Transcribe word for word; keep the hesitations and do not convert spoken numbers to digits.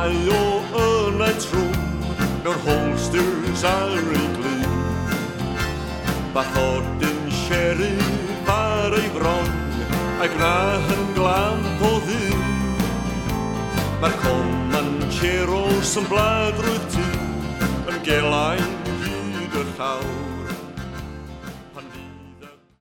Mae o yn y trwm, mewn holsters ar ei glyn. Bathodyn sheriff ar ei bron, ac na yn glamp o ddyn. Mae'r comancheros yn bladrwydd tŷ, yn gelain hyd y llaw.